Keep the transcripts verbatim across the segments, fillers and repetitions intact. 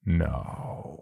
now.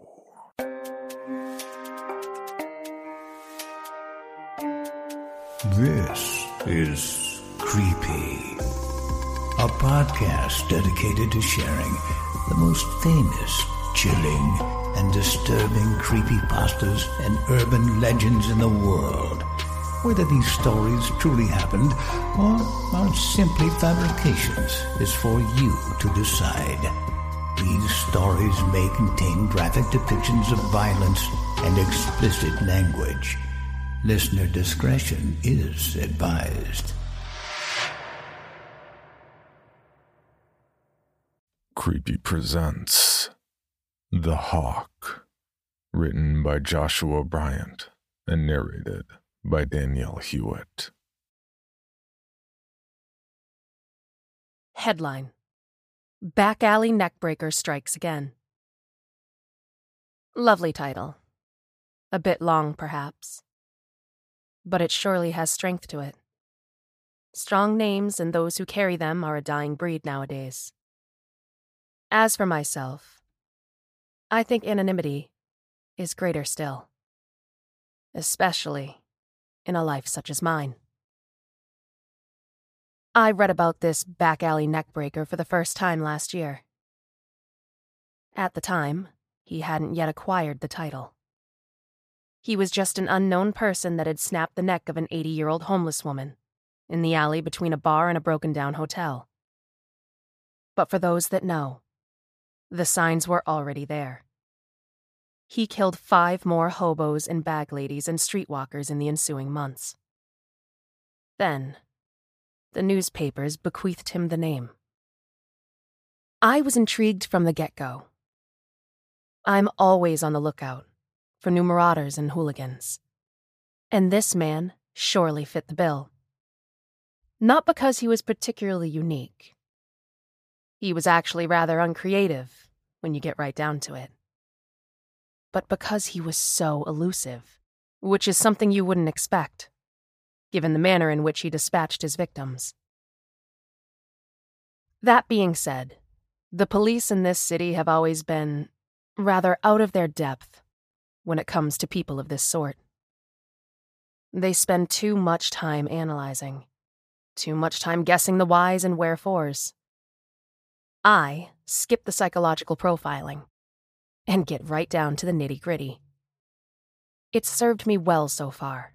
This is Creepy, a podcast dedicated to sharing the most famous, chilling, and disturbing creepypastas and urban legends in the world. Whether these stories truly happened or are simply fabrications is for you to decide. These stories may contain graphic depictions of violence and explicit language. Listener discretion is advised. Creepy presents The Hawk, written by Joshua Bryant and narrated by Danielle Hewitt. Headline: Back Alley Neckbreaker Strikes Again. Lovely title. A bit long, perhaps. But it surely has strength to it. Strong names and those who carry them are a dying breed nowadays. As for myself, I think anonymity is greater still. Especially in a life such as mine. I read about this back alley neckbreaker for the first time last year. At the time, he hadn't yet acquired the title. He was just an unknown person that had snapped the neck of an eighty-year-old homeless woman in the alley between a bar and a broken-down hotel. But for those that know, the signs were already there. He killed five more hobos and bag ladies and streetwalkers in the ensuing months. Then, the newspapers bequeathed him the name. I was intrigued from the get-go. I'm always on the lookout for new marauders and hooligans. And this man surely fit the bill. Not because he was particularly unique. He was actually rather uncreative when you get right down to it. But because he was so elusive, which is something you wouldn't expect, given the manner in which he dispatched his victims. That being said, the police in this city have always been rather out of their depth when it comes to people of this sort. They spend too much time analyzing, too much time guessing the whys and wherefores. I skip the psychological profiling and get right down to the nitty-gritty. It's served me well so far.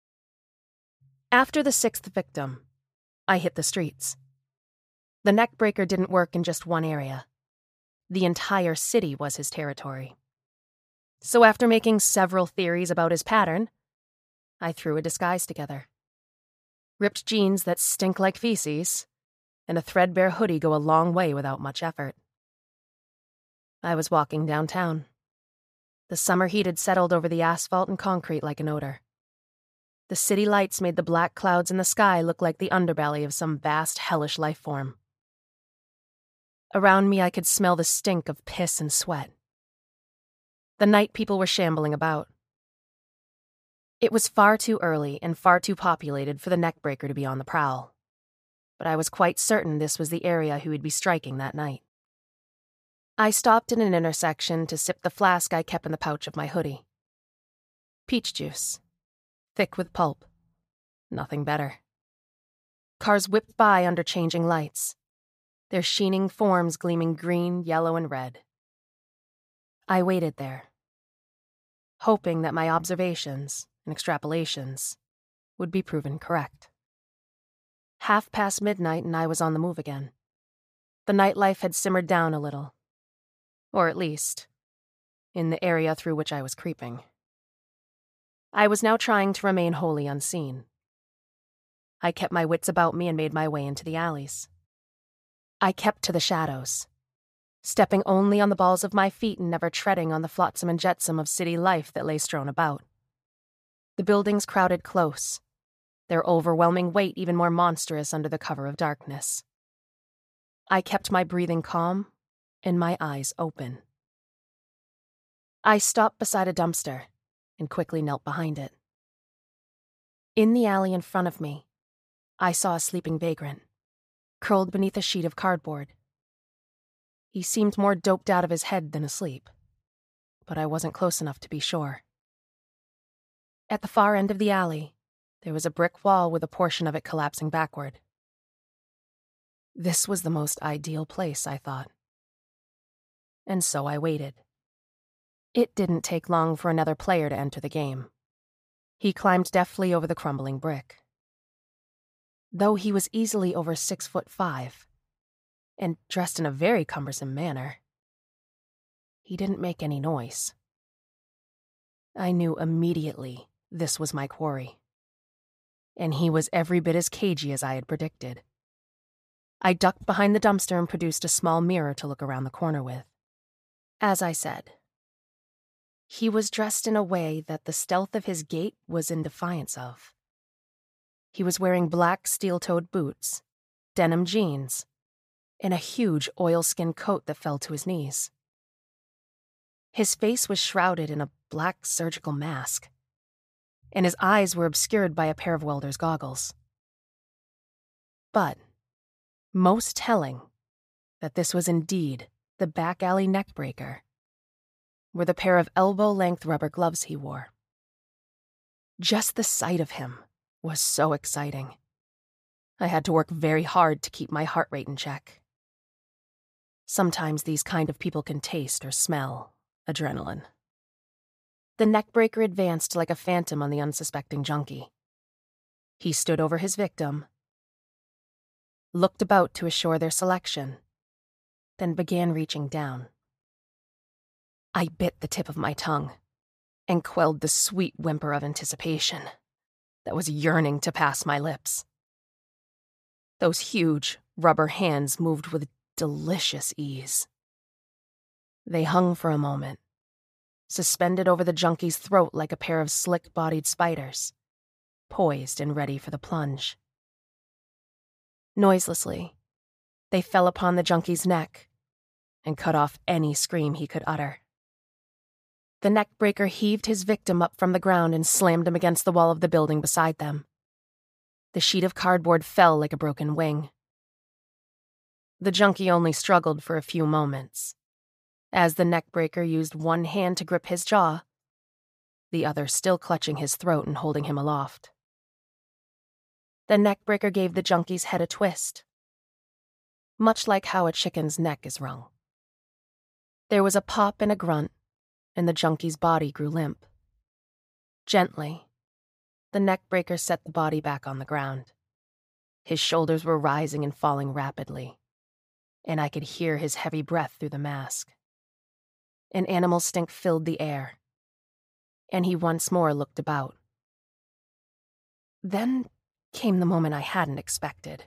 After the sixth victim, I hit the streets. The neckbreaker didn't work in just one area. The entire city was his territory. So after making several theories about his pattern, I threw a disguise together. Ripped jeans that stink like feces, and a threadbare hoodie go a long way without much effort. I was walking downtown. The summer heat had settled over the asphalt and concrete like an odor. The city lights made the black clouds in the sky look like the underbelly of some vast, hellish life form. Around me, I could smell the stink of piss and sweat. The night people were shambling about. It was far too early and far too populated for the neckbreaker to be on the prowl, but I was quite certain this was the area he would be striking that night. I stopped in an intersection to sip the flask I kept in the pouch of my hoodie. Peach juice. Thick with pulp. Nothing better. Cars whipped by under changing lights, their sheening forms gleaming green, yellow, and red. I waited there, hoping that my observations and extrapolations would be proven correct. Half past midnight and I was on the move again. The nightlife had simmered down a little, or at least, in the area through which I was creeping. I was now trying to remain wholly unseen. I kept my wits about me and made my way into the alleys. I kept to the shadows, stepping only on the balls of my feet and never treading on the flotsam and jetsam of city life that lay strewn about. The buildings crowded close, their overwhelming weight even more monstrous under the cover of darkness. I kept my breathing calm and my eyes open. I stopped beside a dumpster and quickly knelt behind it. In the alley in front of me, I saw a sleeping vagrant, curled beneath a sheet of cardboard. He seemed more doped out of his head than asleep, but I wasn't close enough to be sure. At the far end of the alley, there was a brick wall with a portion of it collapsing backward. This was the most ideal place, I thought. And so I waited. It didn't take long for another player to enter the game. He climbed deftly over the crumbling brick. Though he was easily over six foot five, and dressed in a very cumbersome manner, he didn't make any noise. I knew immediately this was my quarry, and he was every bit as cagey as I had predicted. I ducked behind the dumpster and produced a small mirror to look around the corner with. As I said, he was dressed in a way that the stealth of his gait was in defiance of. He was wearing black steel-toed boots, denim jeans, and a huge oilskin coat that fell to his knees. His face was shrouded in a black surgical mask, and his eyes were obscured by a pair of welder's goggles. But, most telling that this was indeed the back alley neckbreaker, were the pair of elbow-length rubber gloves he wore. Just the sight of him was so exciting. I had to work very hard to keep my heart rate in check. Sometimes these kind of people can taste or smell adrenaline. The neckbreaker advanced like a phantom on the unsuspecting junkie. He stood over his victim, looked about to assure their selection, then began reaching down. I bit the tip of my tongue and quelled the sweet whimper of anticipation that was yearning to pass my lips. Those huge rubber hands moved with delicious ease. They hung for a moment, suspended over the junkie's throat like a pair of slick-bodied spiders, poised and ready for the plunge. Noiselessly, they fell upon the junkie's neck and cut off any scream he could utter. The neckbreaker heaved his victim up from the ground and slammed him against the wall of the building beside them. The sheet of cardboard fell like a broken wing. The junkie only struggled for a few moments, as the neckbreaker used one hand to grip his jaw, the other still clutching his throat and holding him aloft. The neckbreaker gave the junkie's head a twist, much like how a chicken's neck is wrung. There was a pop and a grunt, and the junkie's body grew limp. Gently, the neckbreaker set the body back on the ground. His shoulders were rising and falling rapidly, and I could hear his heavy breath through the mask. An animal stink filled the air, and he once more looked about. Then came the moment I hadn't expected.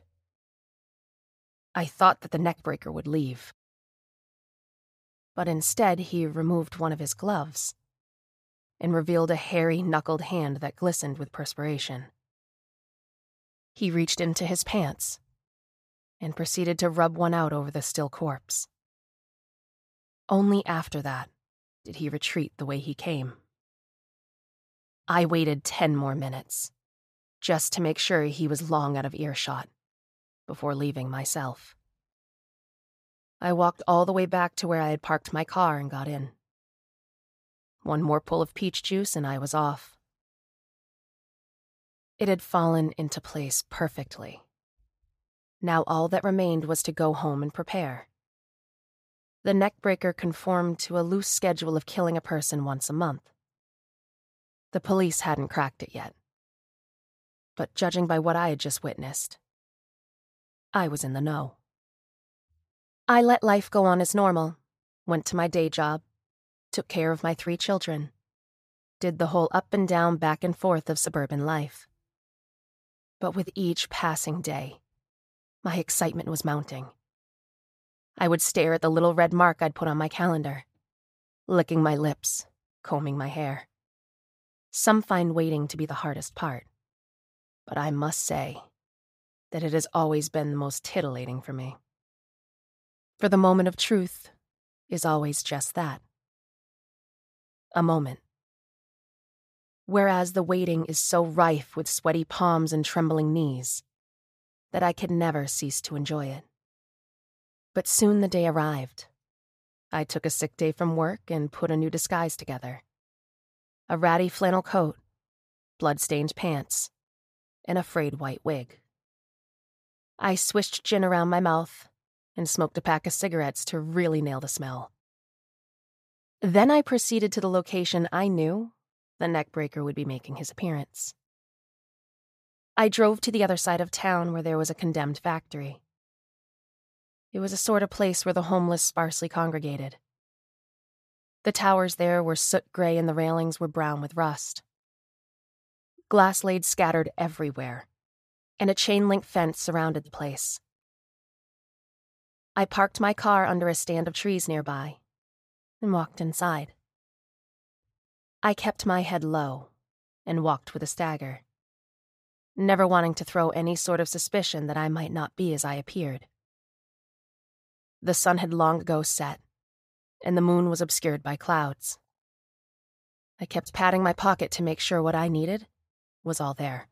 I thought that the neckbreaker would leave, but instead he removed one of his gloves and revealed a hairy, knuckled hand that glistened with perspiration. He reached into his pants and proceeded to rub one out over the still corpse. Only after that did he retreat the way he came. I waited ten more minutes, just to make sure he was long out of earshot, before leaving myself. I walked all the way back to where I had parked my car and got in. One more pull of peach juice and I was off. It had fallen into place perfectly. Now all that remained was to go home and prepare. The neckbreaker conformed to a loose schedule of killing a person once a month. The police hadn't cracked it yet. But judging by what I had just witnessed, I was in the know. I let life go on as normal, went to my day job, took care of my three children, did the whole up and down, back and forth of suburban life. But with each passing day, my excitement was mounting. I would stare at the little red mark I'd put on my calendar, licking my lips, combing my hair. Some find waiting to be the hardest part, but I must say that it has always been the most titillating for me. For the moment of truth is always just that. A moment. Whereas the waiting is so rife with sweaty palms and trembling knees that I could never cease to enjoy it. But soon the day arrived, I took a sick day from work and put a new disguise together. A ratty flannel coat, blood-stained pants, and a frayed white wig. I swished gin around my mouth and smoked a pack of cigarettes to really nail the smell. Then I proceeded to the location I knew the neckbreaker would be making his appearance. I drove to the other side of town where there was a condemned factory. It was a sort of place where the homeless sparsely congregated. The towers there were soot-gray and the railings were brown with rust. Glass laid scattered everywhere, and a chain-link fence surrounded the place. I parked my car under a stand of trees nearby and walked inside. I kept my head low and walked with a stagger, never wanting to throw any sort of suspicion that I might not be as I appeared. The sun had long ago set, and the moon was obscured by clouds. I kept patting my pocket to make sure what I needed was all there.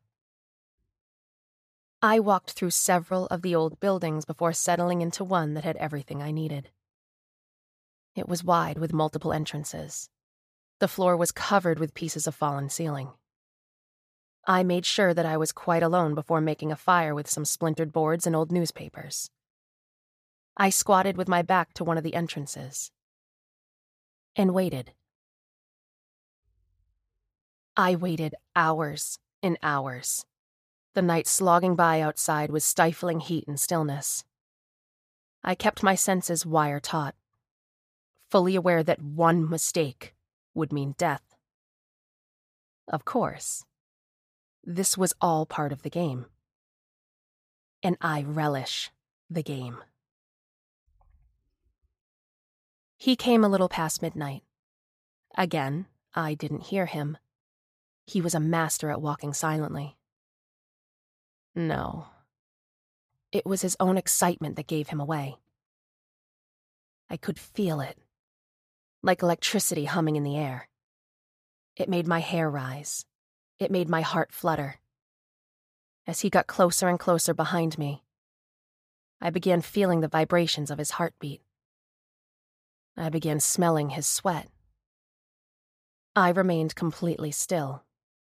I walked through several of the old buildings before settling into one that had everything I needed. It was wide with multiple entrances. The floor was covered with pieces of fallen ceiling. I made sure that I was quite alone before making a fire with some splintered boards and old newspapers. I squatted with my back to one of the entrances and waited. I waited hours and hours, the night slogging by outside with stifling heat and stillness. I kept my senses wire-taut, fully aware that one mistake would mean death. Of course, this was all part of the game, and I relish the game. He came a little past midnight. Again, I didn't hear him. He was a master at walking silently. No. It was his own excitement that gave him away. I could feel it, like electricity humming in the air. It made my hair rise. It made my heart flutter. As he got closer and closer behind me, I began feeling the vibrations of his heartbeat. I began smelling his sweat. I remained completely still.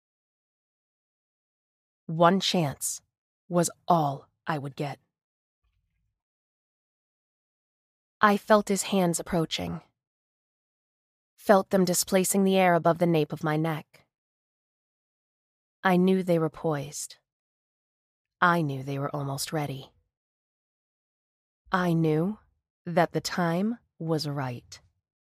One chance was all I would get. I felt his hands approaching, felt them displacing the air above the nape of my neck. I knew they were poised. I knew they were almost ready. I knew that the time was right.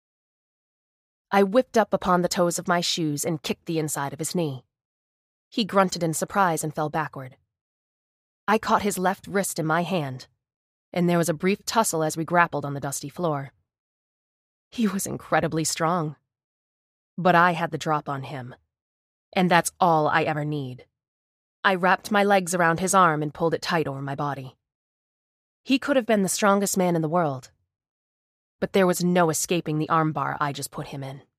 I whipped up upon the toes of my shoes and kicked the inside of his knee. He grunted in surprise and fell backward. I caught his left wrist in my hand, and there was a brief tussle as we grappled on the dusty floor. He was incredibly strong, but I had the drop on him, and that's all I ever need. I wrapped my legs around his arm and pulled it tight over my body. He could have been the strongest man in the world, but there was no escaping the armbar I just put him in.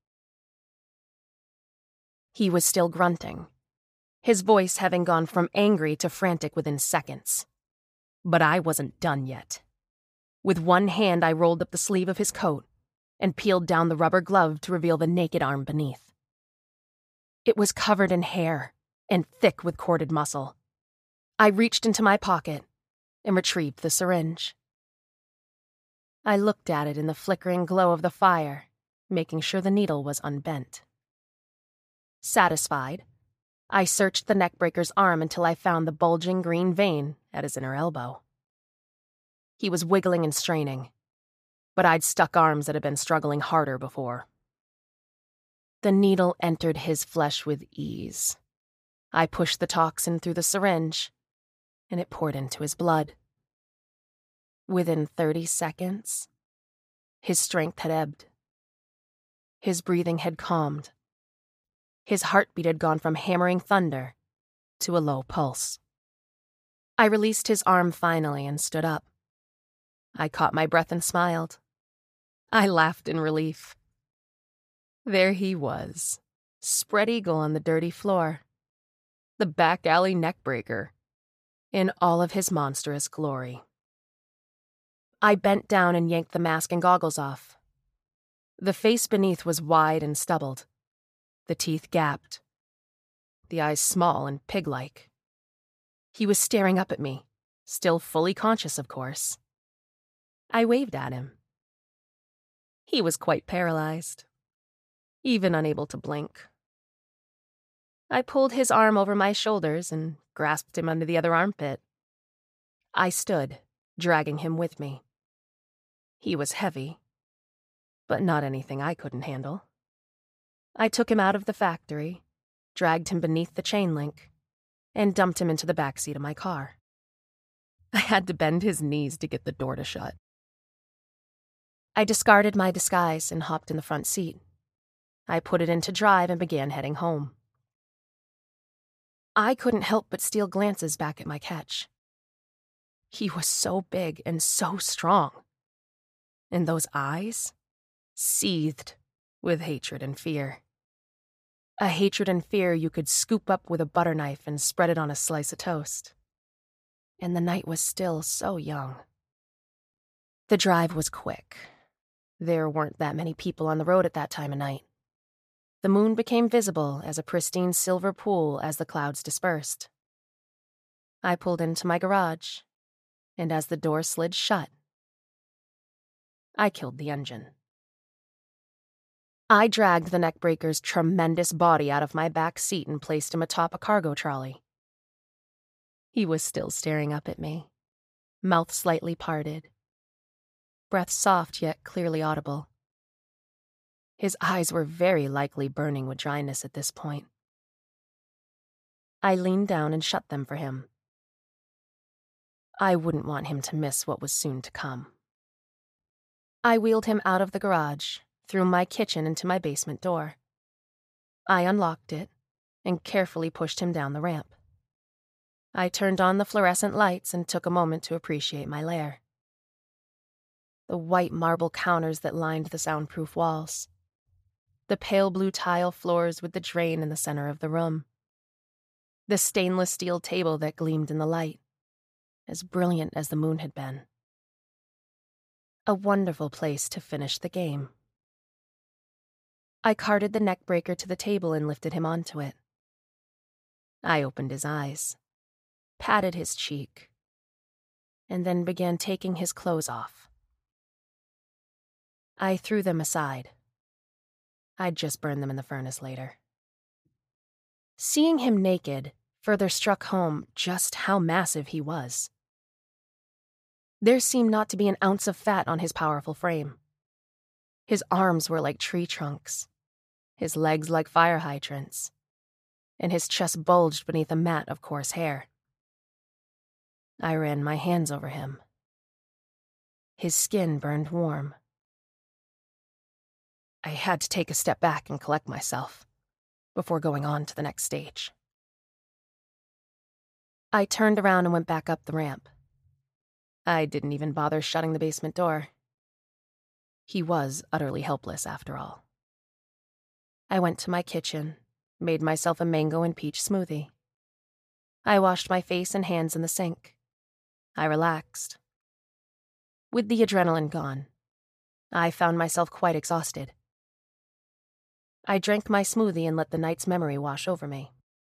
He was still grunting, his voice having gone from angry to frantic within seconds. But I wasn't done yet. With one hand, I rolled up the sleeve of his coat and peeled down the rubber glove to reveal the naked arm beneath. It was covered in hair and thick with corded muscle. I reached into my pocket and retrieved the syringe. I looked at it in the flickering glow of the fire, making sure the needle was unbent. Satisfied, I searched the neckbreaker's arm until I found the bulging green vein at his inner elbow. He was wiggling and straining, but I'd stuck arms that had been struggling harder before. The needle entered his flesh with ease. I pushed the toxin through the syringe, and it poured into his blood. Within thirty seconds, his strength had ebbed. His breathing had calmed. His heartbeat had gone from hammering thunder to a low pulse. I released his arm finally and stood up. I caught my breath and smiled. I laughed in relief. There he was, spread eagle on the dirty floor. The back alley neckbreaker, in all of his monstrous glory. I bent down and yanked the mask and goggles off. The face beneath was wide and stubbled, the teeth gapped, the eyes small and pig-like. He was staring up at me, still fully conscious, of course. I waved at him. He was quite paralyzed, even unable to blink. I pulled his arm over my shoulders and grasped him under the other armpit. I stood, dragging him with me. He was heavy, but not anything I couldn't handle. I took him out of the factory, dragged him beneath the chain link, and dumped him into the back seat of my car. I had to bend his knees to get the door to shut. I discarded my disguise and hopped in the front seat. I put it into drive and began heading home. I couldn't help but steal glances back at my catch. He was so big and so strong. And those eyes seethed with hatred and fear. A hatred and fear you could scoop up with a butter knife and spread it on a slice of toast. And the night was still so young. The drive was quick. There weren't that many people on the road at that time of night. The moon became visible as a pristine silver pool as the clouds dispersed. I pulled into my garage, and as the door slid shut, I killed the engine. I dragged the neckbreaker's tremendous body out of my back seat and placed him atop a cargo trolley. He was still staring up at me, mouth slightly parted, breath soft yet clearly audible. His eyes were very likely burning with dryness at this point. I leaned down and shut them for him. I wouldn't want him to miss what was soon to come. I wheeled him out of the garage, through my kitchen into my basement door. I unlocked it and carefully pushed him down the ramp. I turned on the fluorescent lights and took a moment to appreciate my lair. The white marble counters that lined the soundproof walls. The pale blue tile floors with the drain in the center of the room. The stainless steel table that gleamed in the light, as brilliant as the moon had been. A wonderful place to finish the game. I carted the neckbreaker to the table and lifted him onto it. I opened his eyes, patted his cheek, and then began taking his clothes off. I threw them aside. I'd just burn them in the furnace later. Seeing him naked further struck home just how massive he was. There seemed not to be an ounce of fat on his powerful frame. His arms were like tree trunks, his legs like fire hydrants, and his chest bulged beneath a mat of coarse hair. I ran my hands over him. His skin burned warm. I had to take a step back and collect myself before going on to the next stage. I turned around and went back up the ramp. I didn't even bother shutting the basement door. He was utterly helpless after all. I went to my kitchen, made myself a mango and peach smoothie. I washed my face and hands in the sink. I relaxed. With the adrenaline gone, I found myself quite exhausted. I drank my smoothie and let the night's memory wash over me.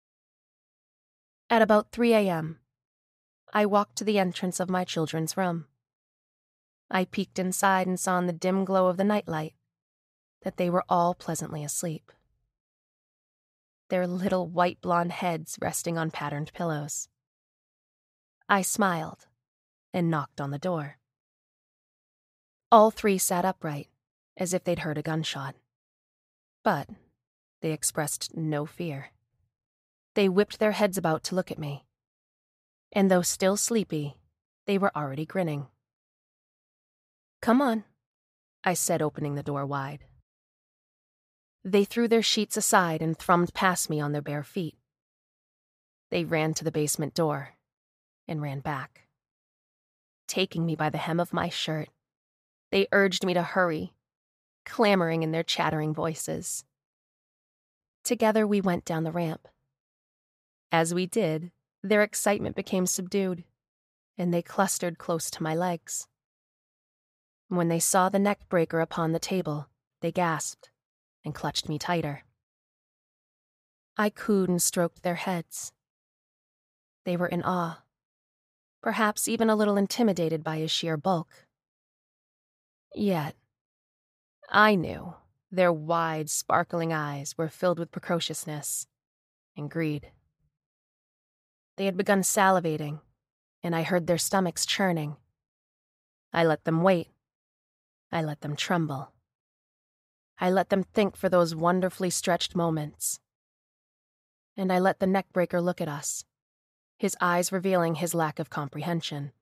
At about three a.m., I walked to the entrance of my children's room. I peeked inside and saw in the dim glow of the nightlight that they were all pleasantly asleep, their little white blonde heads resting on patterned pillows. I smiled and knocked on the door. All three sat upright, as if they'd heard a gunshot. But they expressed no fear. They whipped their heads about to look at me. And though still sleepy, they were already grinning. "Come on," I said, opening the door wide. They threw their sheets aside and thrummed past me on their bare feet. They ran to the basement door and ran back. Taking me by the hem of my shirt, they urged me to hurry, clamoring in their chattering voices. Together we went down the ramp. As we did, their excitement became subdued, and they clustered close to my legs. When they saw the neckbreaker upon the table, They gasped and clutched me tighter. I cooed and stroked their heads. They were in awe, perhaps even a little intimidated by his sheer bulk. Yet, I knew their wide, sparkling eyes were filled with precociousness and greed. They had begun salivating, and I heard their stomachs churning. I let them wait. I let them tremble. I let them think for those wonderfully stretched moments. And I let the neckbreaker look at us, his eyes revealing his lack of comprehension.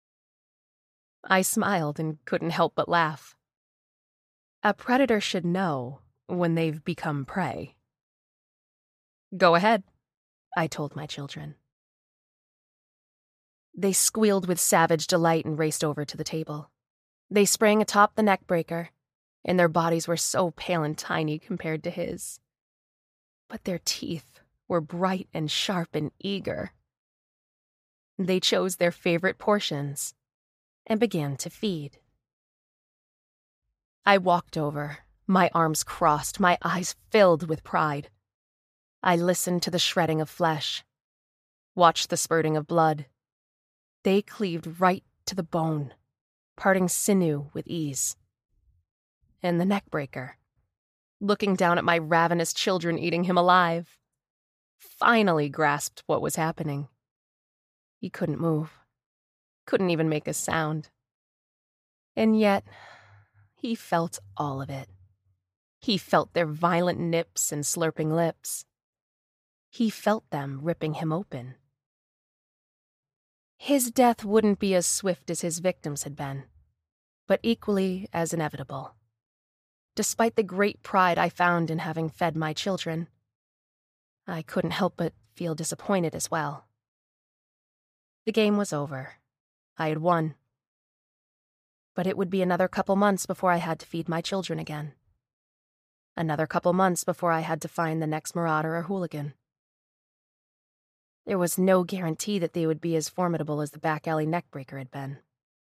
I smiled and couldn't help but laugh. A predator should know when they've become prey. Go ahead, I told my children. They squealed with savage delight and raced over to the table. They sprang atop the neckbreaker, and their bodies were so pale and tiny compared to his. But their teeth were bright and sharp and eager. They chose their favorite portions and began to feed. I walked over, my arms crossed, my eyes filled with pride. I listened to the shredding of flesh, watched the spurting of blood. They cleaved right to the bone, parting sinew with ease. And the neckbreaker, looking down at my ravenous children eating him alive, finally grasped what was happening. He couldn't move, couldn't even make a sound. And yet, he felt all of it. He felt their violent nips and slurping lips. He felt them ripping him open. His death wouldn't be as swift as his victims had been, but equally as inevitable. Despite the great pride I found in having fed my children, I couldn't help but feel disappointed as well. The game was over. I had won. But it would be another couple months before I had to feed my children again. Another couple months before I had to find the next marauder or hooligan. There was no guarantee that they would be as formidable as the back alley neckbreaker had been.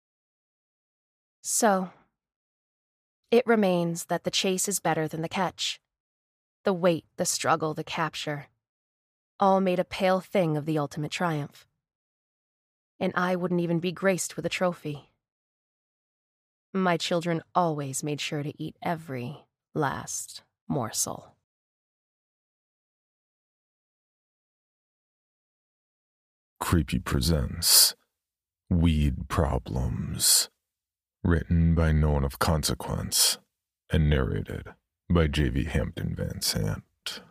So, it remains that the chase is better than the catch. The wait, the struggle, the capture, all made a pale thing of the ultimate triumph. And I wouldn't even be graced with a trophy. My children always made sure to eat every last morsel. Creepy presents Weed Problems, written by no one of consequence and narrated by J V Hampton Van Sant.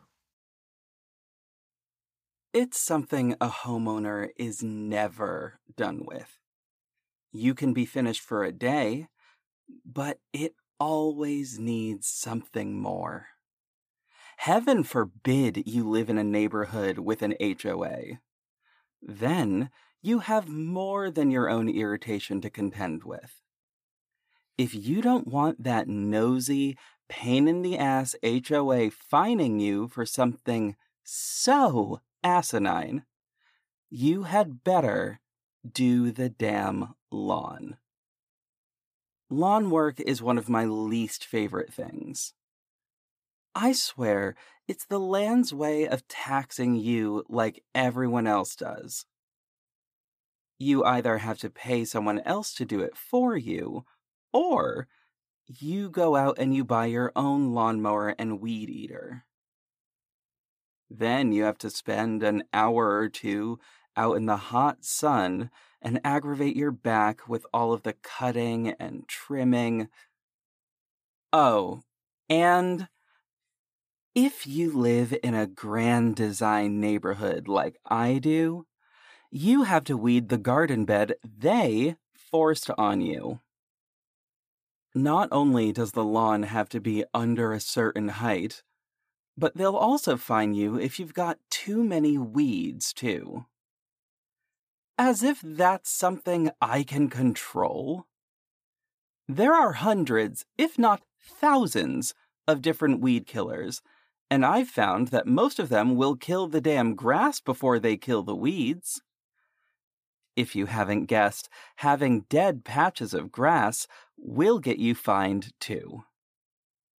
It's something a homeowner is never done with. You can be finished for a day, but it always needs something more. Heaven forbid you live in a neighborhood with an H O A. Then you have more than your own irritation to contend with. If you don't want that nosy, pain-in-the-ass H O A fining you for something so asinine, you had better do the damn lawn. Lawn work is one of my least favorite things. I swear, it's the land's way of taxing you like everyone else does. You either have to pay someone else to do it for you, or you go out and you buy your own lawnmower and weed eater. Then you have to spend an hour or two out in the hot sun and aggravate your back with all of the cutting and trimming. Oh, and if you live in a grand design neighborhood like I do, you have to weed the garden bed they forced on you. Not only does the lawn have to be under a certain height, but they'll also fine you if you've got too many weeds, too. As if that's something I can control. There are hundreds, if not thousands, of different weed killers, and I've found that most of them will kill the damn grass before they kill the weeds. If you haven't guessed, having dead patches of grass will get you fined too.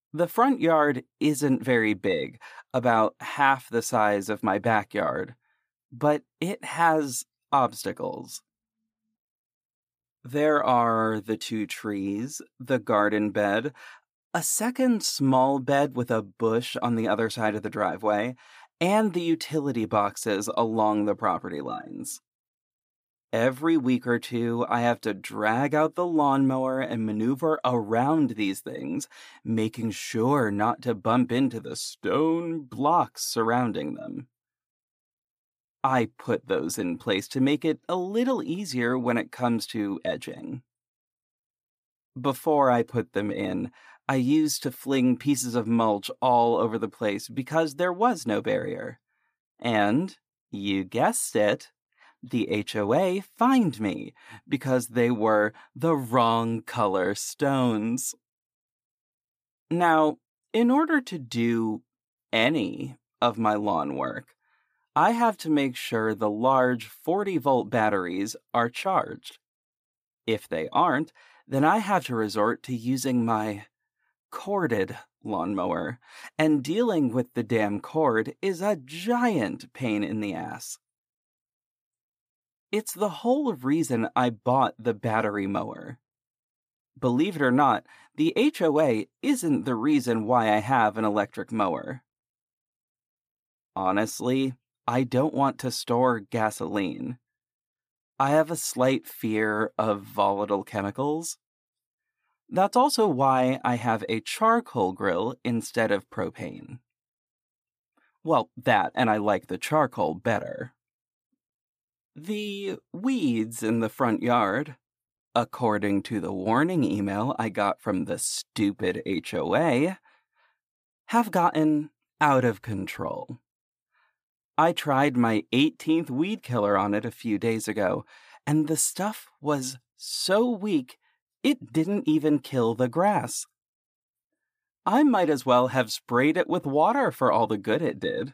The front yard isn't very big, about half the size of my backyard, but it has obstacles. There are the two trees, the garden bed, a second small bed with a bush on the other side of the driveway, and the utility boxes along the property lines. Every week or two, I have to drag out the lawnmower and maneuver around these things, making sure not to bump into the stone blocks surrounding them. I put those in place to make it a little easier when it comes to edging. Before I put them in, I used to fling pieces of mulch all over the place because there was no barrier. And, you guessed it, the H O A fined me because they were the wrong color stones. Now, in order to do any of my lawn work, I have to make sure the large forty-volt batteries are charged. If they aren't, then I have to resort to using my corded lawnmower, and dealing with the damn cord is a giant pain in the ass. It's the whole reason I bought the battery mower. Believe it or not, the H O A isn't the reason why I have an electric mower. Honestly, I don't want to store gasoline. I have a slight fear of volatile chemicals. That's also why I have a charcoal grill instead of propane. Well, that, and I like the charcoal better. The weeds in the front yard, according to the warning email I got from the stupid H O A, have gotten out of control. I tried my eighteenth weed killer on it a few days ago, and the stuff was so weak it didn't even kill the grass. I might as well have sprayed it with water for all the good it did.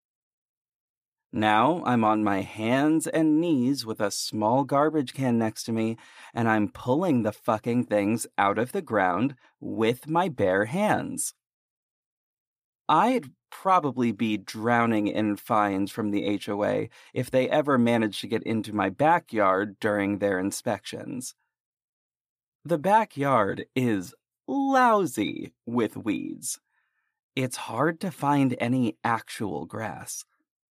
Now I'm on my hands and knees with a small garbage can next to me, and I'm pulling the fucking things out of the ground with my bare hands. I'd probably be drowning in fines from the H O A if they ever managed to get into my backyard during their inspections. The backyard is lousy with weeds. It's hard to find any actual grass.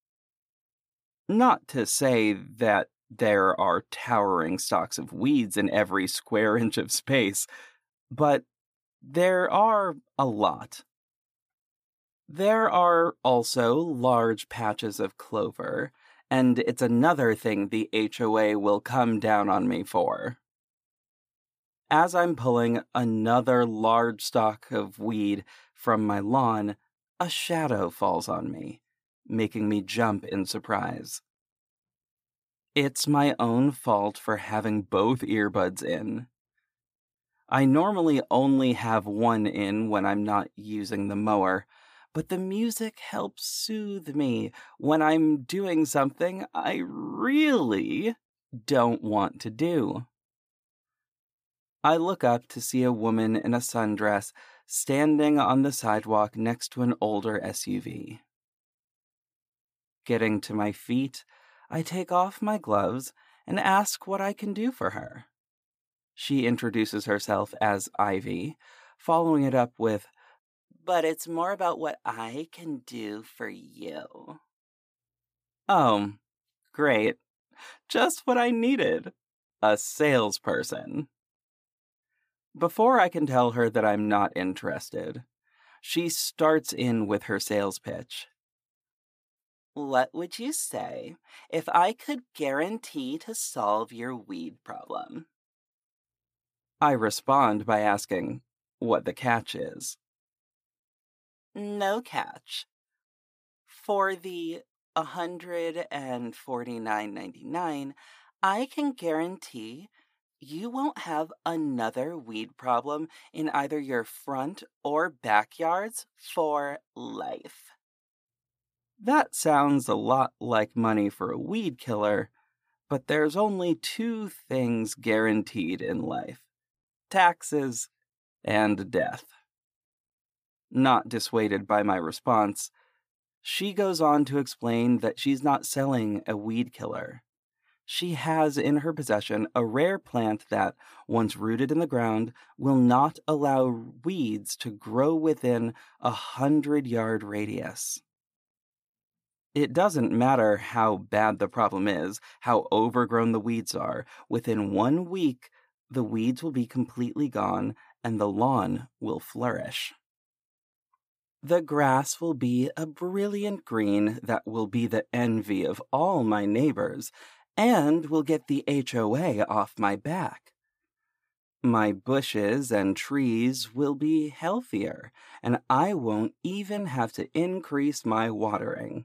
Not to say that there are towering stalks of weeds in every square inch of space, but there are a lot. There are also large patches of clover, and it's another thing the H O A will come down on me for. As I'm pulling another large stalk of weed from my lawn, a shadow falls on me, making me jump in surprise. It's my own fault for having both earbuds in. I normally only have one in when I'm not using the mower, but the music helps soothe me when I'm doing something I really don't want to do. I look up to see a woman in a sundress standing on the sidewalk next to an older S U V. Getting to my feet, I take off my gloves and ask what I can do for her. She introduces herself as Ivy, following it up with, "But it's more about what I can do for you." Oh, great. Just what I needed. A salesperson. Before I can tell her that I'm not interested, she starts in with her sales pitch. "What would you say if I could guarantee to solve your weed problem?" I respond by asking what the catch is. "No catch. For the one hundred forty-nine ninety-nine, I can guarantee you won't have another weed problem in either your front or backyards for life." That sounds a lot like money for a weed killer, but there's only two things guaranteed in life: taxes and death. Not dissuaded by my response, she goes on to explain that she's not selling a weed killer. She has in her possession a rare plant that, once rooted in the ground, will not allow weeds to grow within a hundred-yard radius. It doesn't matter how bad the problem is, how overgrown the weeds are. Within one week, the weeds will be completely gone and the lawn will flourish. The grass will be a brilliant green that will be the envy of all my neighbors and will get the H O A off my back. My bushes and trees will be healthier, and I won't even have to increase my watering.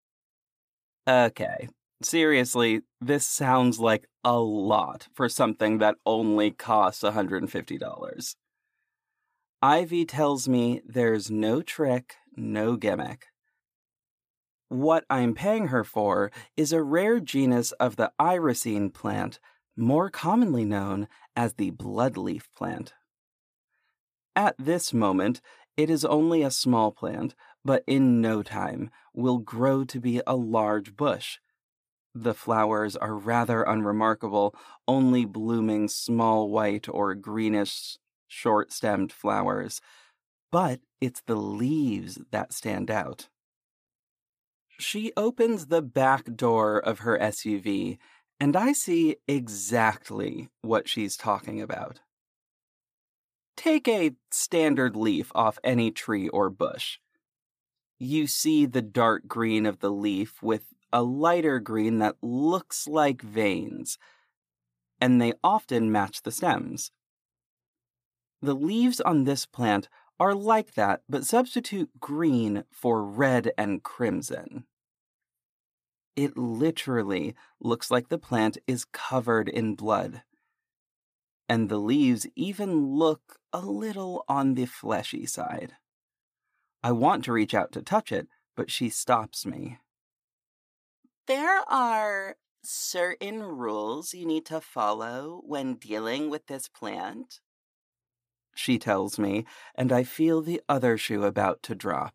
Okay, seriously, this sounds like a lot for something that only costs one hundred fifty dollars. Ivy tells me there's no trick, no gimmick. What I'm paying her for is a rare genus of the irisine plant, more commonly known as the bloodleaf plant. At this moment, it is only a small plant, but in no time will grow to be a large bush. The flowers are rather unremarkable, only blooming small white or greenish short-stemmed flowers, but it's the leaves that stand out. She opens the back door of her S U V, and I see exactly what she's talking about. Take a standard leaf off any tree or bush. You see the dark green of the leaf with a lighter green that looks like veins, and they often match the stems. The leaves on this plant are like that, but substitute green for red and crimson. It literally looks like the plant is covered in blood. And the leaves even look a little on the fleshy side. I want to reach out to touch it, but she stops me. There are certain rules you need to follow when dealing with this plant, she tells me, and I feel the other shoe about to drop.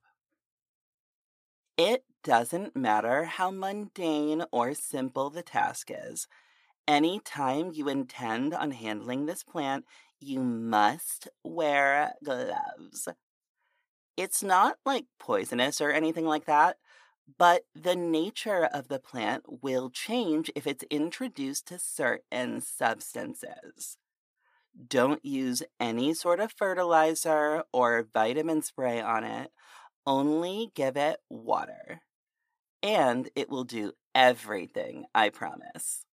It doesn't matter how mundane or simple the task is. Any time you intend on handling this plant, you must wear gloves. It's not like poisonous or anything like that, but the nature of the plant will change if it's introduced to certain substances. Don't use any sort of fertilizer or vitamin spray on it. Only give it water. And it will do everything, I promise.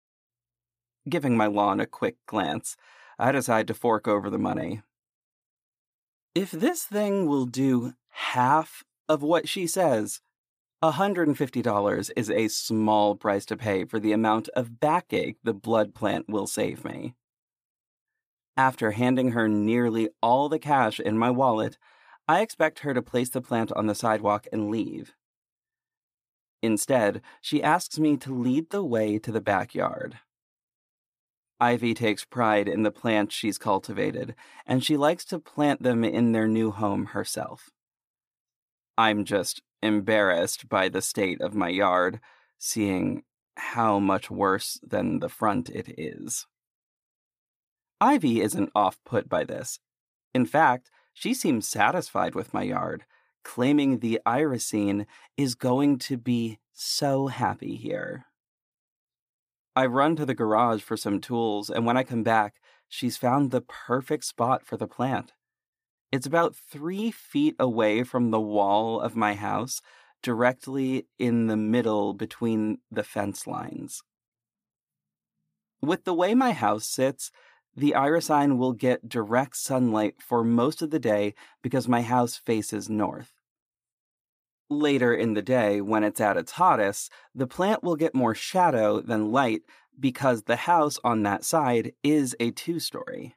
Giving my lawn a quick glance, I decide to fork over the money. If this thing will do half of what she says, one hundred fifty dollars is a small price to pay for the amount of backache the blood plant will save me. After handing her nearly all the cash in my wallet, I expect her to place the plant on the sidewalk and leave. Instead, she asks me to lead the way to the backyard. Ivy takes pride in the plants she's cultivated, and she likes to plant them in their new home herself. I'm just embarrassed by the state of my yard, seeing how much worse than the front it is. Ivy isn't off-put by this. In fact, she seems satisfied with my yard, claiming the irisine is going to be so happy here. I run to the garage for some tools, and when I come back, she's found the perfect spot for the plant. It's about three feet away from the wall of my house, directly in the middle between the fence lines. With the way my house sits, the irisine will get direct sunlight for most of the day because my house faces north. Later in the day, when it's at its hottest, the plant will get more shadow than light because the house on that side is a two-story.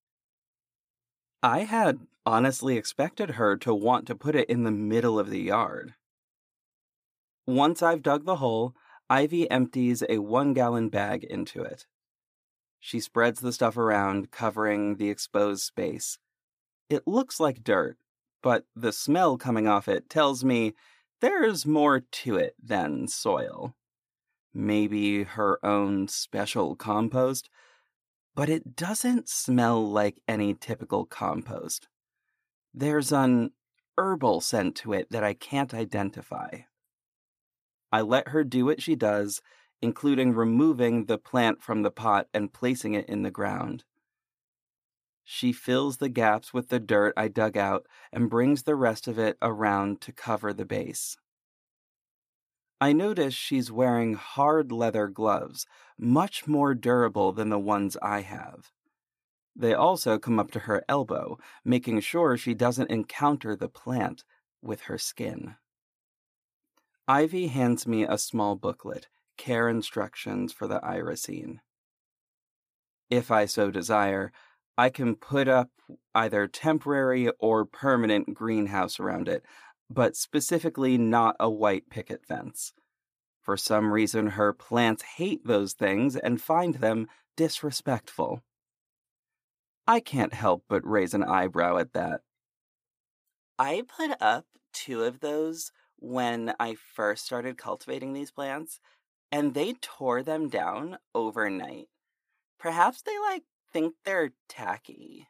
I had honestly expected her to want to put it in the middle of the yard. Once I've dug the hole, Ivy empties a one-gallon bag into it. She spreads the stuff around, covering the exposed space. It looks like dirt, but the smell coming off it tells me there's more to it than soil. Maybe her own special compost, but it doesn't smell like any typical compost. There's an herbal scent to it that I can't identify. I let her do what she does, including removing the plant from the pot and placing it in the ground. She fills the gaps with the dirt I dug out and brings the rest of it around to cover the base. I notice she's wearing hard leather gloves, much more durable than the ones I have. They also come up to her elbow, making sure she doesn't encounter the plant with her skin. Ivy hands me a small booklet, Care Instructions for the Irisine. If I so desire, I can put up either temporary or permanent greenhouse around it, but specifically not a white picket fence. For some reason, her plants hate those things and find them disrespectful. I can't help but raise an eyebrow at that. I put up two of those when I first started cultivating these plants, and they tore them down overnight. Perhaps they, like, think they're tacky.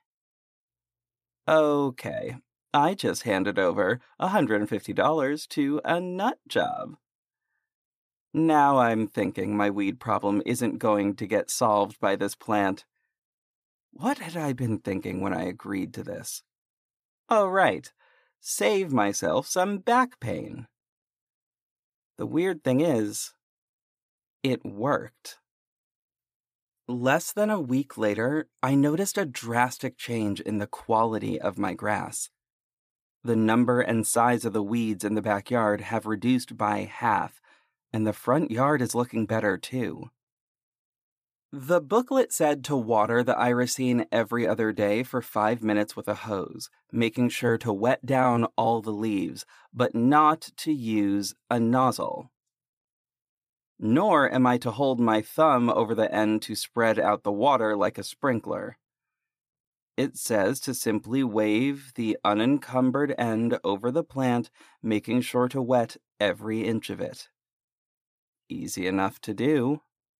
Okay, I just handed over one hundred fifty dollars to a nut job. Now I'm thinking my weed problem isn't going to get solved by this plant. What had I been thinking when I agreed to this? Oh, right. Save myself some back pain. The weird thing is, it worked. Less than a week later, I noticed a drastic change in the quality of my grass. The number and size of the weeds in the backyard have reduced by half, and the front yard is looking better too. The booklet said to water the irisine every other day for five minutes with a hose, making sure to wet down all the leaves, but not to use a nozzle. Nor am I to hold my thumb over the end to spread out the water like a sprinkler. It says to simply wave the unencumbered end over the plant, making sure to wet every inch of it. Easy enough to do.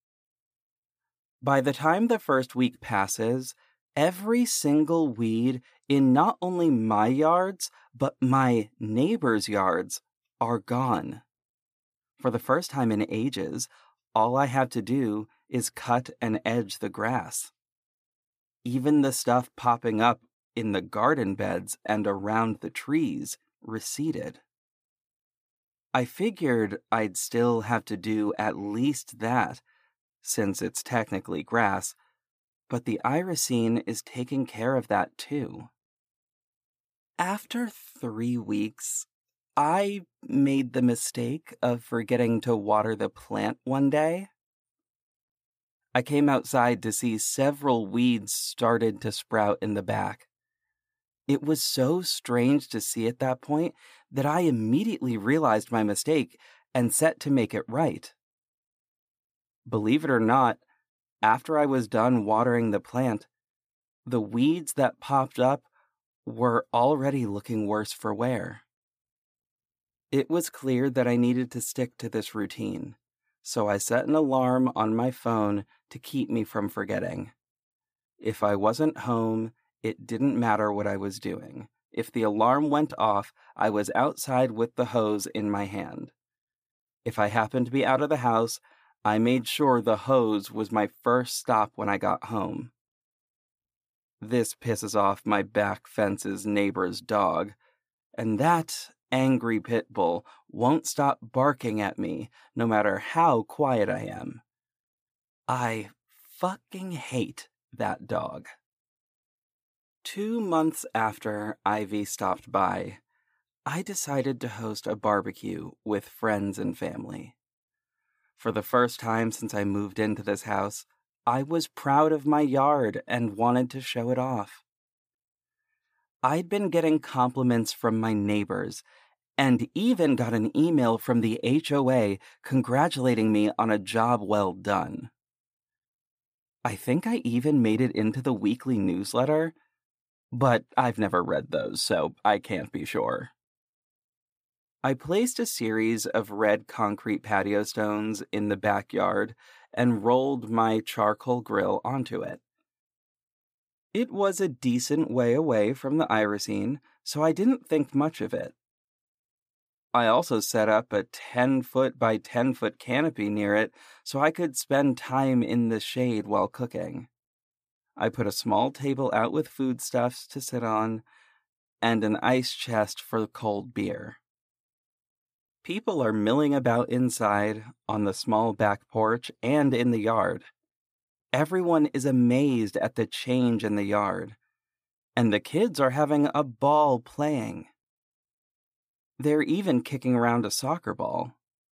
By the time the first week passes, every single weed in not only my yards, but my neighbors' yards are gone. For the first time in ages, all I have to do is cut and edge the grass. Even the stuff popping up in the garden beds and around the trees receded. I figured I'd still have to do at least that, since it's technically grass, but the irisine is taking care of that too. After three weeks, I made the mistake of forgetting to water the plant one day. I came outside to see several weeds started to sprout in the back. It was so strange to see at that point that I immediately realized my mistake and set to make it right. Believe it or not, after I was done watering the plant, the weeds that popped up were already looking worse for wear. It was clear that I needed to stick to this routine, so I set an alarm on my phone to keep me from forgetting. If I wasn't home, it didn't matter what I was doing. If the alarm went off, I was outside with the hose in my hand. If I happened to be out of the house, I made sure the hose was my first stop when I got home. This pisses off my back fence's neighbor's dog, and that angry pit bull won't stop barking at me no matter how quiet I am. I fucking hate that dog. Two months after Ivy stopped by, I decided to host a barbecue with friends and family. For the first time since I moved into this house, I was proud of my yard and wanted to show it off. I'd been getting compliments from my neighbors, and even got an email from the H O A congratulating me on a job well done. I think I even made it into the weekly newsletter, But I've never read those, so I can't be sure. I placed a series of red concrete patio stones in the backyard and rolled my charcoal grill onto it. It was a decent way away from the irisine, so I didn't think much of it. I also set up a ten-foot by ten-foot canopy near it so I could spend time in the shade while cooking. I put a small table out with foodstuffs to sit on and an ice chest for cold beer. People are milling about inside, on the small back porch, and in the yard. Everyone is amazed at the change in the yard, and the kids are having a ball playing. They're even kicking around a soccer ball.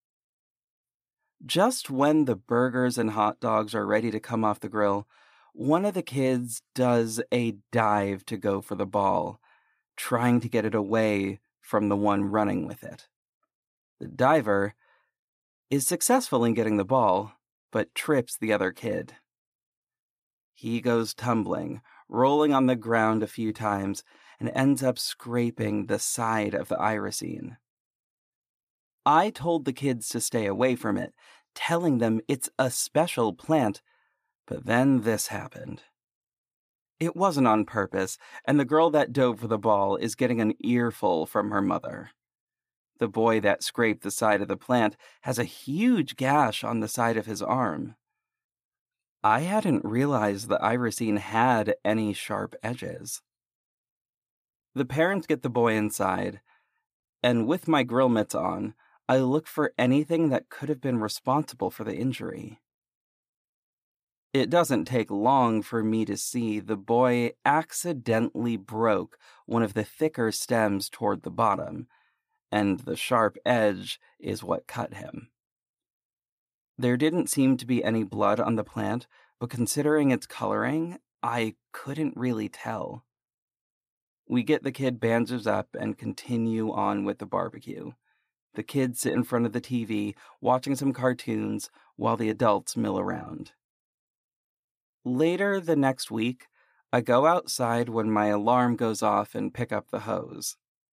Just when the burgers and hot dogs are ready to come off the grill, one of the kids does a dive to go for the ball, trying to get it away from the one running with it. The diver is successful in getting the ball, but trips the other kid. He goes tumbling, rolling on the ground a few times, and ends up scraping the side of the irisine. I told the kids to stay away from it, telling them it's a special plant, but then this happened. It wasn't on purpose, and the girl that dove for the ball is getting an earful from her mother. The boy that scraped the side of the plant has a huge gash on the side of his arm. I hadn't realized the irisine had any sharp edges. The parents get the boy inside, and with my grill mitts on, I look for anything that could have been responsible for the injury. It doesn't take long for me to see the boy accidentally broke one of the thicker stems toward the bottom, and the sharp edge is what cut him. There didn't seem to be any blood on the plant, but considering its coloring, I couldn't really tell. We get the kid bandaged up and continue on with the barbecue. The kids sit in front of the T V, watching some cartoons, while the adults mill around. Later the next week, I go outside when my alarm goes off and pick up the hose.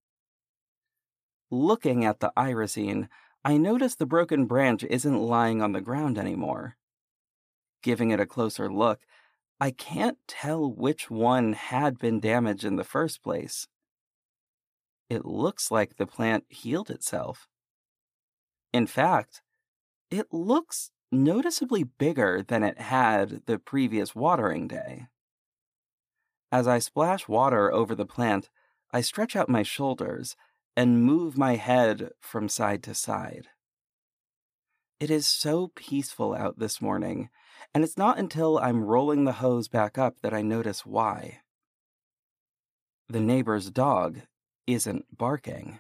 Looking at the irisine, I notice the broken branch isn't lying on the ground anymore. Giving it a closer look, I can't tell which one had been damaged in the first place. It looks like the plant healed itself. In fact, it looks noticeably bigger than it had the previous watering day. As I splash water over the plant, I stretch out my shoulders and move my head from side to side. It is so peaceful out this morning, and it's not until I'm rolling the hose back up that I notice why. The neighbor's dog isn't barking.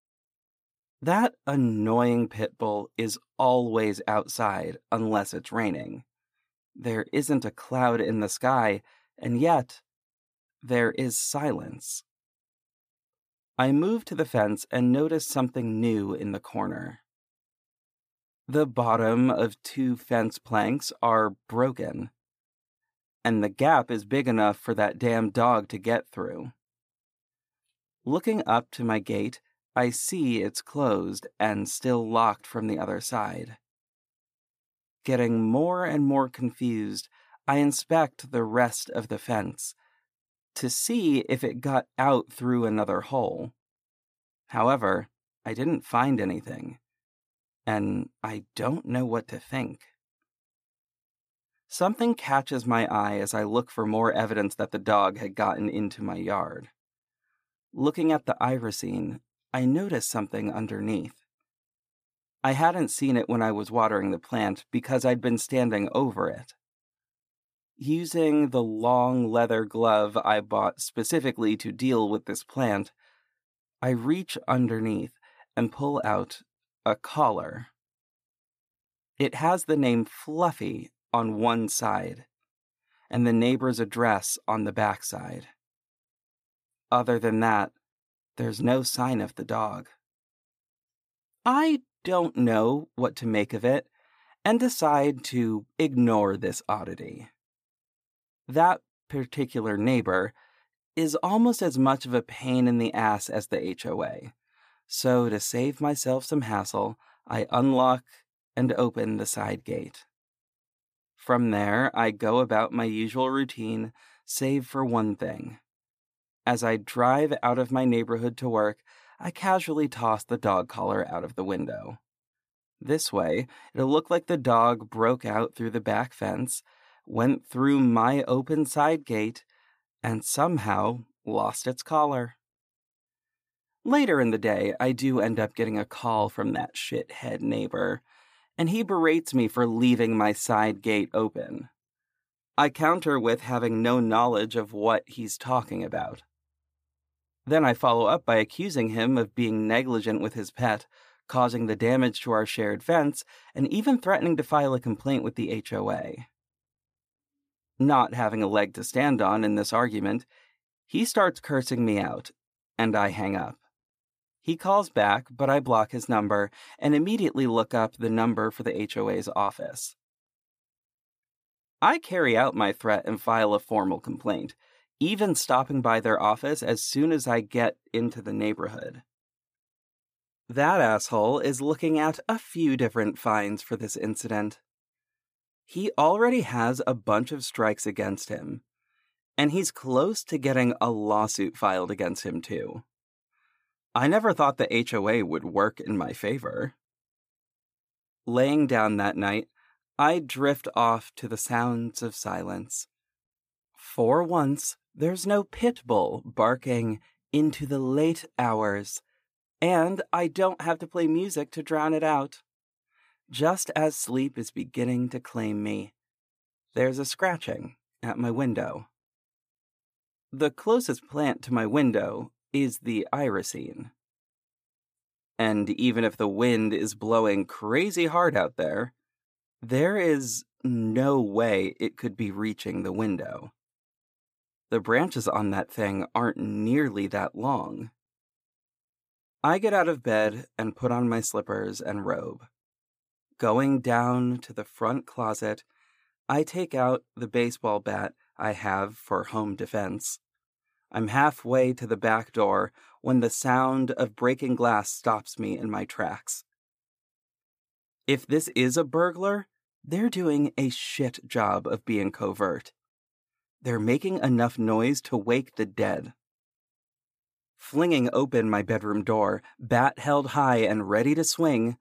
That annoying pit bull is always outside unless it's raining. There isn't a cloud in the sky, and yet there is silence. I move to the fence and notice something new in the corner. The bottom of two fence planks are broken, and the gap is big enough for that damn dog to get through. Looking up to my gate, I see it's closed and still locked from the other side. Getting more and more confused, I inspect the rest of the fence to see if it got out through another hole. However, I didn't find anything, and I don't know what to think. Something catches my eye as I look for more evidence that the dog had gotten into my yard. Looking at the irisine, I notice something underneath. I hadn't seen it when I was watering the plant because I'd been standing over it. Using the long leather glove I bought specifically to deal with this plant, I reach underneath and pull out a collar. It has the name Fluffy on one side and the neighbor's address on the back side. Other than that, there's no sign of the dog. I don't know what to make of it and decide to ignore this oddity. That particular neighbor is almost as much of a pain in the ass as the H O A. So to save myself some hassle, I unlock and open the side gate. From there, I go about my usual routine, save for one thing. As I drive out of my neighborhood to work, I casually toss the dog collar out of the window. This way, it'll look like the dog broke out through the back fence, went through my open side gate, and somehow lost its collar. Later in the day, I do end up getting a call from that shithead neighbor, and he berates me for leaving my side gate open. I counter with having no knowledge of what he's talking about. Then I follow up by accusing him of being negligent with his pet, causing the damage to our shared fence, and even threatening to file a complaint with the H O A. Not having a leg to stand on in this argument, he starts cursing me out, and I hang up. He calls back, but I block his number and immediately look up the number for the H O A's office. I carry out my threat and file a formal complaint, even stopping by their office as soon as I get into the neighborhood. That asshole is looking at a few different fines for this incident. He already has a bunch of strikes against him, and he's close to getting a lawsuit filed against him too. I never thought the H O A would work in my favor. Laying down that night, I drift off to the sounds of silence. For once, there's no pit bull barking into the late hours, and I don't have to play music to drown it out. Just as sleep is beginning to claim me, there's a scratching at my window. The closest plant to my window is the irisine. And even if the wind is blowing crazy hard out there, there is no way it could be reaching the window. The branches on that thing aren't nearly that long. I get out of bed and put on my slippers and robe. Going down to the front closet, I take out the baseball bat I have for home defense. I'm halfway to the back door when the sound of breaking glass stops me in my tracks. If this is a burglar, they're doing a shit job of being covert. They're making enough noise to wake the dead. Flinging open my bedroom door, bat held high and ready to swing,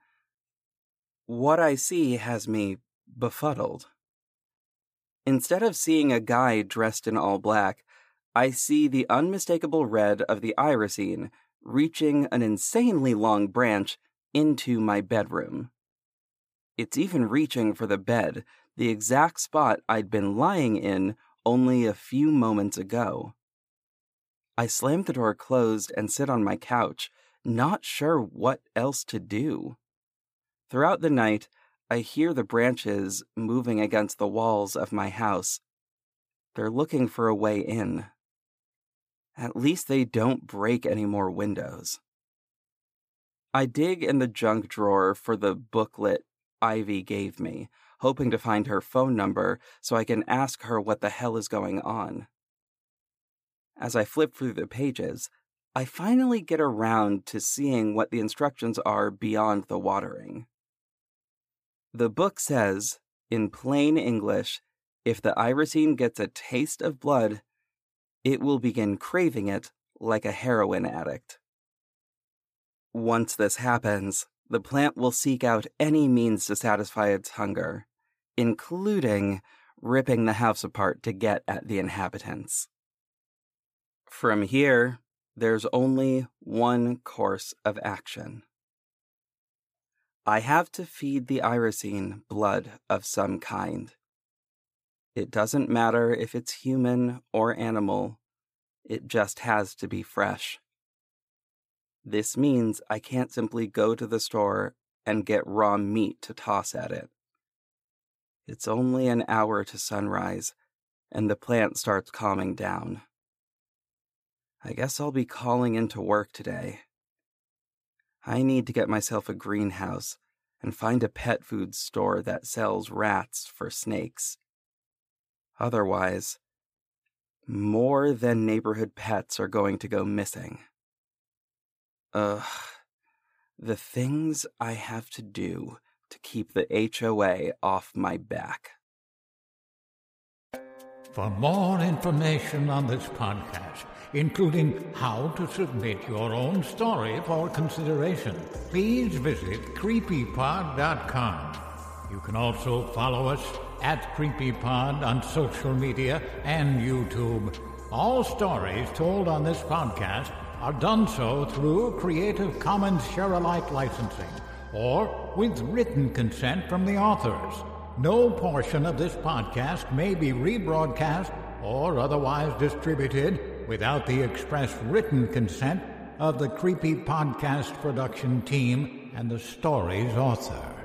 what I see has me befuddled. Instead of seeing a guy dressed in all black, I see the unmistakable red of the irisine reaching an insanely long branch into my bedroom. It's even reaching for the bed, the exact spot I'd been lying in only a few moments ago. I slam the door closed and sit on my couch, not sure what else to do. Throughout the night, I hear the branches moving against the walls of my house. They're looking for a way in. At least they don't break any more windows. I dig in the junk drawer for the booklet Ivy gave me, hoping to find her phone number so I can ask her what the hell is going on. As I flip through the pages, I finally get around to seeing what the instructions are beyond the watering. The book says, in plain English, if the irisine gets a taste of blood, it will begin craving it like a heroin addict. Once this happens, the plant will seek out any means to satisfy its hunger, including ripping the house apart to get at the inhabitants. From here, there's only one course of action. I have to feed the irisine blood of some kind. It doesn't matter if it's human or animal, it just has to be fresh. This means I can't simply go to the store and get raw meat to toss at it. It's only an hour to sunrise, and the plant starts calming down. I guess I'll be calling into work today. I need to get myself a greenhouse and find a pet food store that sells rats for snakes. Otherwise, More than neighborhood pets are going to go missing. Ugh. The things I have to do to keep the H O A off my back. For more information on this podcast, including how to submit your own story for consideration, please visit creepypod dot com. You can also follow us at CreepyPod on social media and YouTube. All stories told on this podcast are done so through Creative Commons Share-alike licensing or with written consent from the authors. No portion of this podcast may be rebroadcast or otherwise distributed without the express written consent of the Creepy Podcast production team and the story's author.